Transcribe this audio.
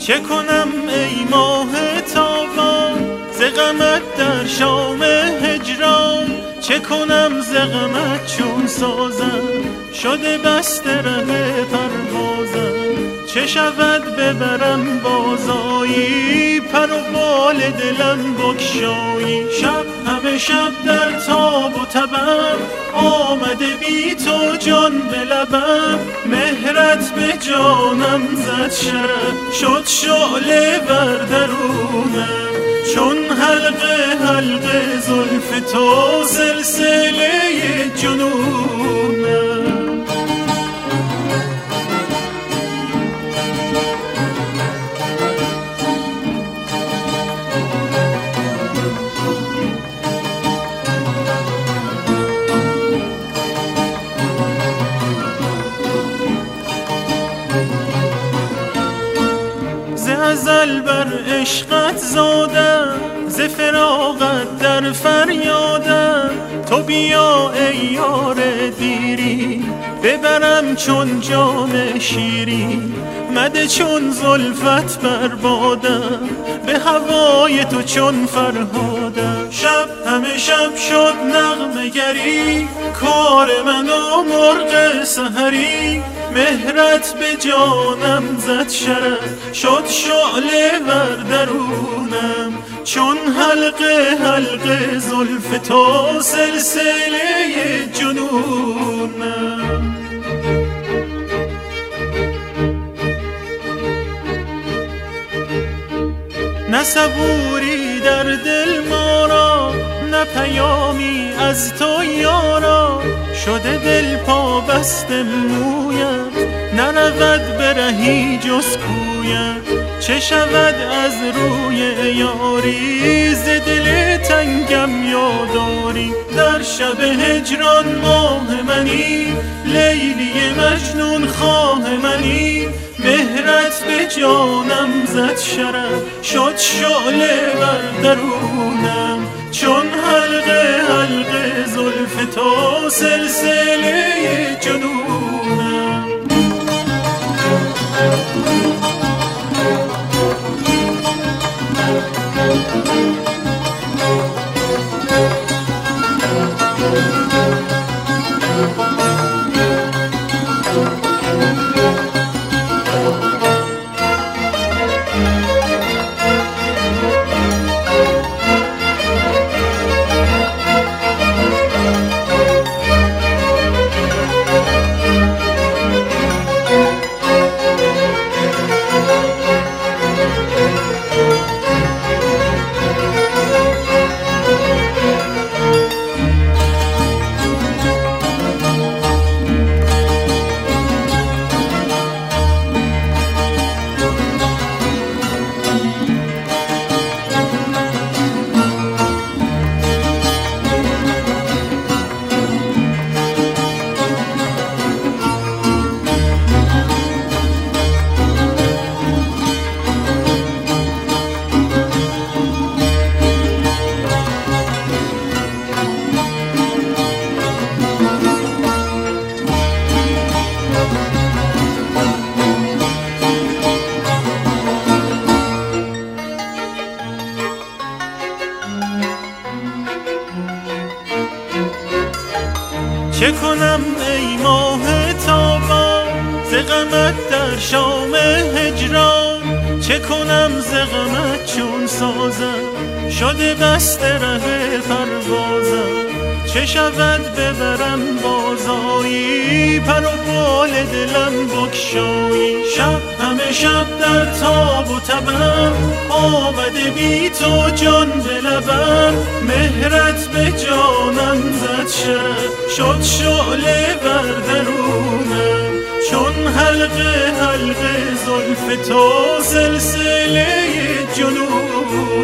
چه کنم ای ماه تابان ز غمت در شام هجران، چه کنم ز غمت چون سازم شده بسته ره پروازم. چه شود ببرم بازایی پر و بال دلم بگشایی. شب همه شب در تاب و تبم آمده بی تو جان به لبم. مهرت به جانم زد شرف شد شعله بر درونم. چون حلقه حلقه زلف تو سلسله جنونم. ز ازل بر عشقت زادم، ز فراقت در فریادم. تو بیا ای یار دیری ببرم چون جام شیری. مده چون زلفت بربادم به هوای تو چون فرهادم. شب همه شب شد نغمه گری کار من و مرغ سحری. مهرت به جانم زد شرف شد شعله بر درونم. چون حلقه حلقه زلف تو سلسله جنونم. نه صبوری در دل ما را، نه پیامی از تو یارا. شده دل پا بسته مویت نرود برهی جز کویت. چه شود از روی یاری ز دل تنگم یاداری. در شب هجران ماه منی لیلی مجنون خواه منی. مهرت به جانم زد شرف شد شعله بر درونم. چون حلقه حلقه زلف تو سلسله جنونم. چه کنم ای ماه تابان ز غمت در شام هجران. چه کنم ز غمت چون سازم شده بسته ره پروازم. چه شود ببرم بازایی پر و بال دلم بگشایی. شب همه شب در تاب و تبم آمده بی تو جان به لبم. مهرت به جانم زد شرف شد شعله بر درونم. چون حلقه حلقه زلف تو سلسله جنون.